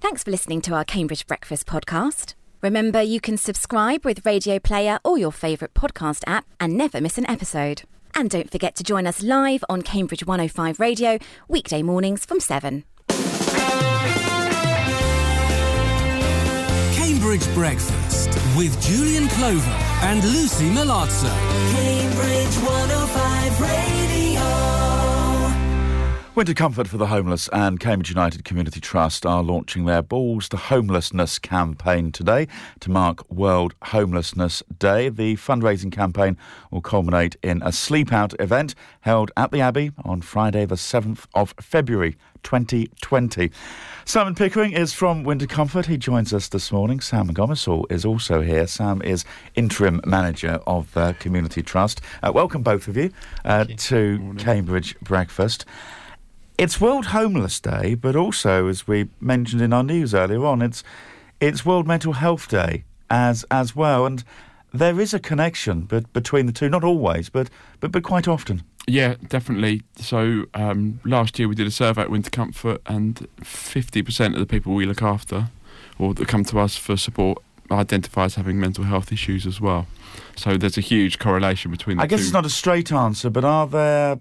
Thanks for listening to our Cambridge Breakfast podcast. Remember, you can subscribe with Radio Player or your favourite podcast app and never miss an episode. And don't forget to join us live on Cambridge 105 Radio, weekday mornings from 7. Cambridge Breakfast with Julian Clover and Lucy Malazzo. Cambridge 105 Radio. Winter Comfort for the Homeless and Cambridge United Community Trust are launching their Balls to Homelessness campaign today to mark World Homelessness Day. The fundraising campaign will culminate in a sleep-out event held at the Abbey on Friday the 7th of February 2020. Simon Pickering is from Winter Comfort. He joins us this morning. Sam Gomersall is also here. Sam is interim manager of the Community Trust. Welcome both of you to Cambridge Breakfast. It's World Homeless Day, but also, as we mentioned in our news earlier on, it's World Mental Health Day as well, and there is a connection between the two. Not always, but quite often. Yeah, definitely. So last year we did a survey at Winter Comfort, and 50% of the people we look after, or that come to us for support, identify as having mental health issues as well. So there's a huge correlation between the two. I guess it's not a straight answer, but are there...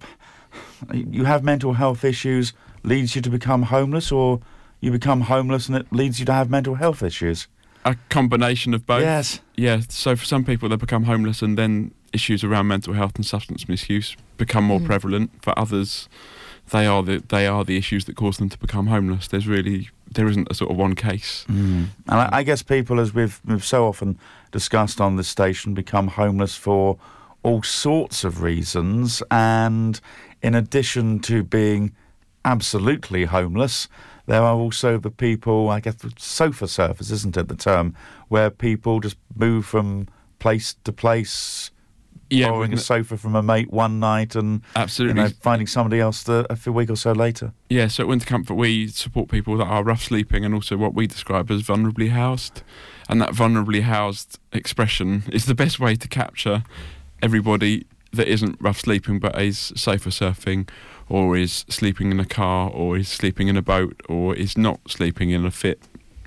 You have mental health issues, leads you to become homeless, or you become homeless and it leads you to have mental health issues? A combination of both. Yes. Yeah, so for some people they become homeless and then issues around mental health and substance misuse become more prevalent. For others, they are the issues that cause them to become homeless. There isn't a sort of one case. And I guess people, as we've so often discussed on this station, become homeless for all sorts of reasons, and in addition to being absolutely homeless, there are also the people, I guess, sofa surfers, isn't it, the term, where people just move from place to place, borrowing a sofa from a mate one night and absolutely finding somebody else a week or so later. Yeah, so at Winter Comfort we support people that are rough sleeping and also what we describe as vulnerably housed. And that vulnerably housed expression is the best way to capture everybody that isn't rough sleeping but is sofa surfing, or is sleeping in a car, or is sleeping in a boat, or is not sleeping in a fit,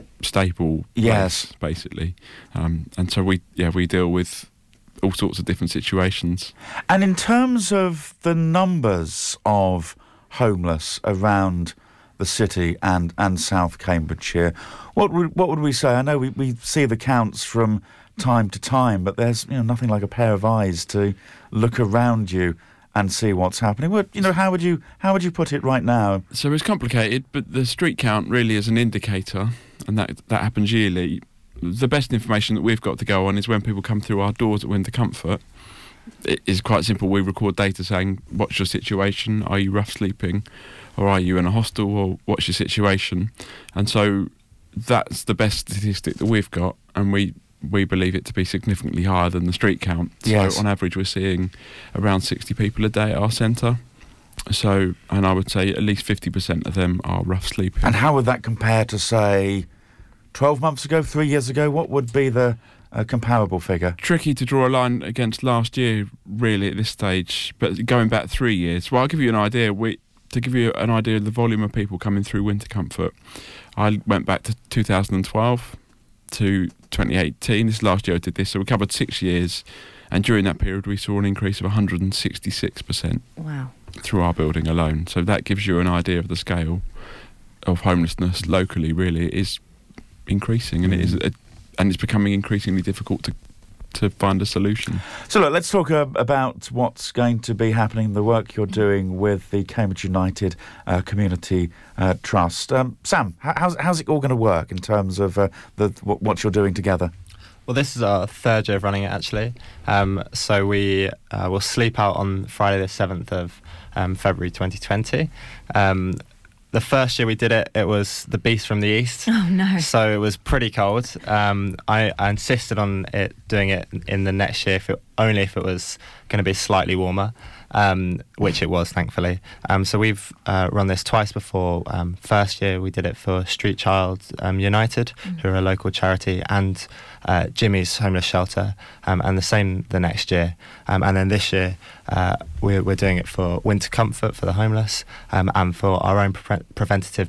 stable place, basically. And so we deal with all sorts of different situations. And in terms of the numbers of homeless around the city and South Cambridgeshire, what would we say? I know we see the counts from time to time, but there's nothing like a pair of eyes to look around you and see what's happening. How would you put it right now? So it's complicated, but the street count really is an indicator, and that happens yearly. The best information that we've got to go on is when people come through our doors at Winter Comfort. It is quite simple. We record data saying, what's your situation? Are you rough sleeping? Or are you in a hostel? Or what's your situation? And so that's the best statistic that we've got, and we believe it to be significantly higher than the street count. Yes. So on average we're seeing around 60 people a day at our centre. So, and I would say at least 50% of them are rough sleeping. And how would that compare to, say, 12 months ago, 3 years ago? What would be the comparable figure? Tricky to draw a line against last year, really, at this stage. But going back 3 years, well, I'll give you an idea. To give you an idea of the volume of people coming through Winter Comfort, I went back to 2012 to 2018. This last year I did this, so we covered 6 years, and during that period we saw an increase of 166%. Wow. Through our building alone. So that gives you an idea of the scale of homelessness locally. Really, it is increasing, and it's becoming increasingly difficult to find a solution. So look, let's talk about what's going to be happening, the work you're doing with the Cambridge United Community Trust. Sam, how's it all going to work in terms of what you're doing together? Well, this is our third year of running it, actually. So we will sleep out on Friday the 7th of February 2020. The first year we did it, it was the beast from the east. Oh, no. So it was pretty cold. I insisted on doing it in the next year, only if it was going to be slightly warmer, which it was, thankfully. So we've run this twice before. First year we did it for Street Child United, who are a local charity, and Jimmy's Homeless Shelter, and the same the next year. And then this year we're doing it for Winter Comfort for the homeless, and for our own preventative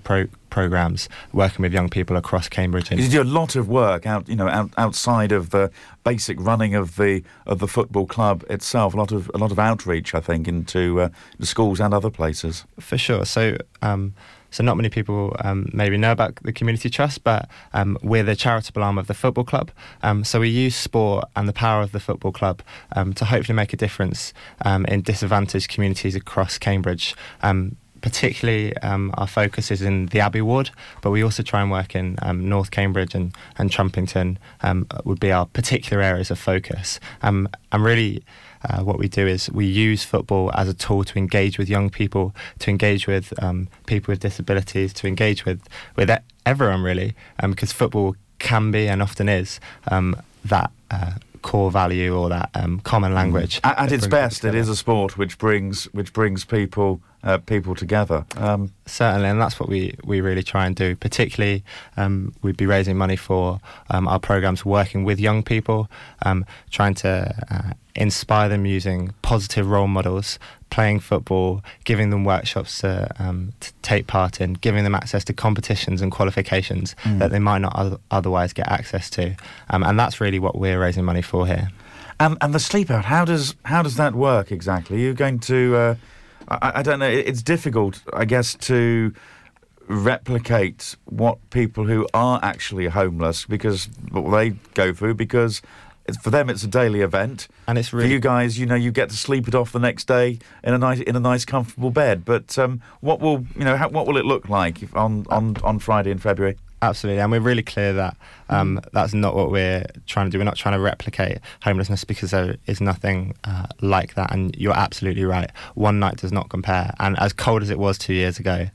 programs, working with young people across Cambridge. You do a lot of work outside of the basic running of the football club itself. A lot of outreach, I think, into the schools and other places. For sure. So not many people maybe know about the Community Trust, but we're the charitable arm of the football club. So we use sport and the power of the football club to hopefully make a difference in disadvantaged communities across Cambridge. Particularly, our focus is in the Abbey ward, but we also try and work in North Cambridge and Trumpington would be our particular areas of focus. And really, what we do is we use football as a tool to engage with young people, to engage with people with disabilities, to engage with everyone really, because football can be and often is that core value or that common language. At its best, it is a sport which brings people together. Certainly, and that's what we really try and do. Particularly, we'd be raising money for our programmes working with young people, trying to inspire them using positive role models, playing football, giving them workshops to take part in, giving them access to competitions and qualifications that they might not otherwise get access to. And that's really what we're raising money for here. And the sleep out, how does that work exactly? You're going to... I don't know, it's difficult, I guess, to replicate what people who are actually homeless, because what they go through, because for them it's a daily event, and it's really, for you guys, you get to sleep it off the next day in a nice comfortable bed. But what will it look like on Friday in February? Absolutely, and we're really clear that that's not what we're trying to do. We're not trying to replicate homelessness, because there is nothing like that. And you're absolutely right. One night does not compare. And as cold as it was 2 years ago,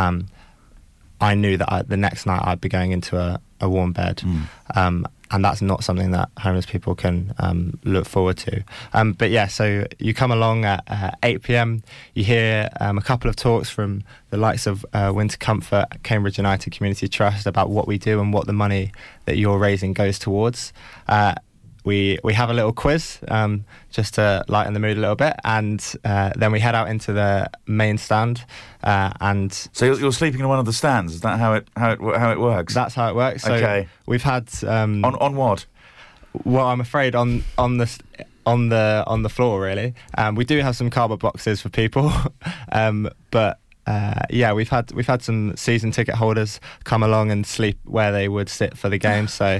I knew that the next night I'd be going into a warm bed. And that's not something that homeless people can look forward to. But yeah, so you come along at 8 p.m, you hear a couple of talks from the likes of Winter Comfort, Cambridge United Community Trust about what we do and what the money that you're raising goes towards. We have a little quiz just to lighten the mood a little bit, and then we head out into the main stand. And so you're sleeping in one of the stands. Is that how it works? That's how it works. So okay. We've had on what? Well, I'm afraid on the floor really. We do have some cardboard boxes for people, but. Yeah, we've had some season ticket holders come along and sleep where they would sit for the game. So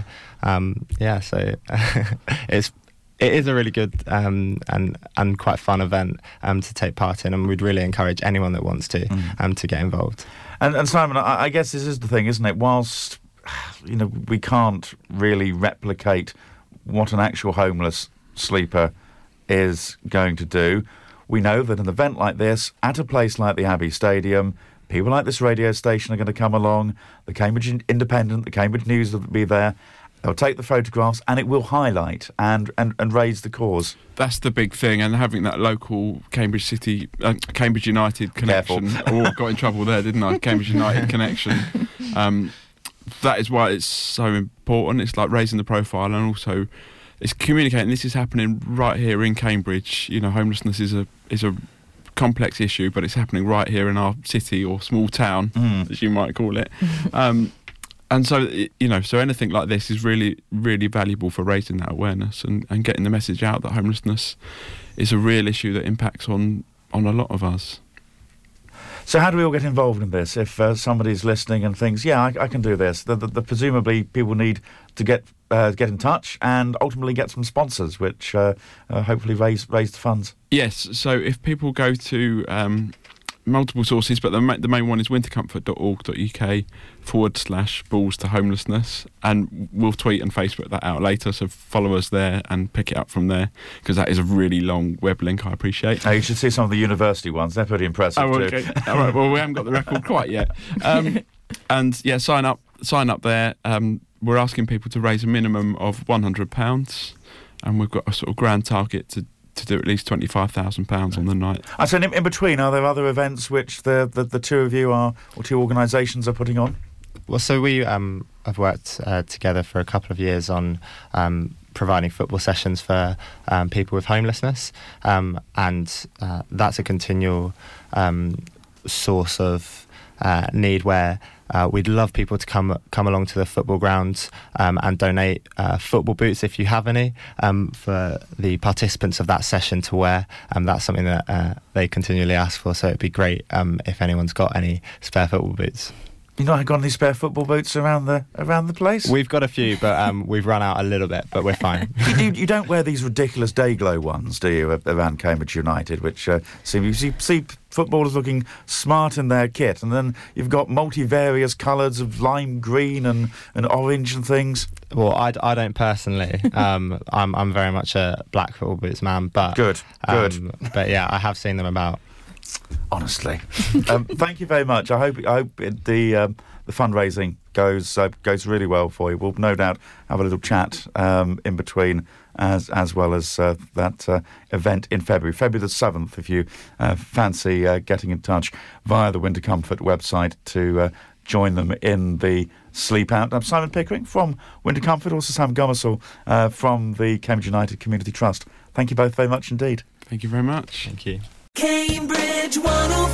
it is a really good and quite fun event to take part in, and we'd really encourage anyone that wants to get involved. And Simon, I guess this is the thing, isn't it? Whilst we can't really replicate what an actual homeless sleeper is going to do, we know that an event like this, at a place like the Abbey Stadium, people like this radio station are going to come along, the Cambridge Independent, the Cambridge News will be there, they'll take the photographs, and it will highlight and raise the cause. That's the big thing, and having that local Cambridge United connection. Oh, got in trouble there, didn't I? Cambridge United connection. That is why it's so important. It's like raising the profile, and also it's communicating. This is happening right here in Cambridge. Homelessness is a complex issue, but it's happening right here in our city or small town, as you might call it. And so, so anything like this is really, really valuable for raising that awareness and getting the message out that homelessness is a real issue that impacts on a lot of us. So how do we all get involved in this? If somebody's listening and thinks, yeah, I can do this, presumably people need to get in touch and ultimately get some sponsors, which hopefully raise the funds. Yes, so if people go to multiple sources, but the main one is wintercomfort.org.uk/balls to homelessness, and we'll tweet and Facebook that out later, so follow us there and pick it up from there, because that is a really long web link. I appreciate. You should see some of the university ones, they're pretty impressive okay. too. All right, well, we haven't got the record quite yet. And yeah, sign up there. We're asking people to raise a minimum of £100, and we've got a sort of grand target to do at least £25,000 on the night. So in between, are there other events which the two of you or two organisations are putting on? Well, so we have worked together for a couple of years on providing football sessions for people with homelessness, and that's a continual source of need where we'd love people to come along to the football grounds and donate football boots if you have any for the participants of that session to wear. That's something that they continually ask for, so it'd be great if anyone's got any spare football boots. You not got any spare football boots around the place? We've got a few, but we've run out a little bit, but we're fine. You don't wear these ridiculous Dayglow ones, do you, around Cambridge United, which you see footballers looking smart in their kit, and then you've got multivarious colours of lime green and orange and things. Well, I don't personally. I'm very much a black football boots man, but good. But yeah, I have seen them about. Honestly, thank you very much. I hope the fundraising goes really well for you. We'll no doubt have a little chat in between, as well as that event in February the 7th. If you fancy getting in touch via the Winter Comfort website to join them in the Sleep Out. I'm Simon Pickering from Winter Comfort, also Sam Gomersall from the Cambridge United Community Trust. Thank you both very much indeed. Thank you very much. Thank you. Cambridge 105.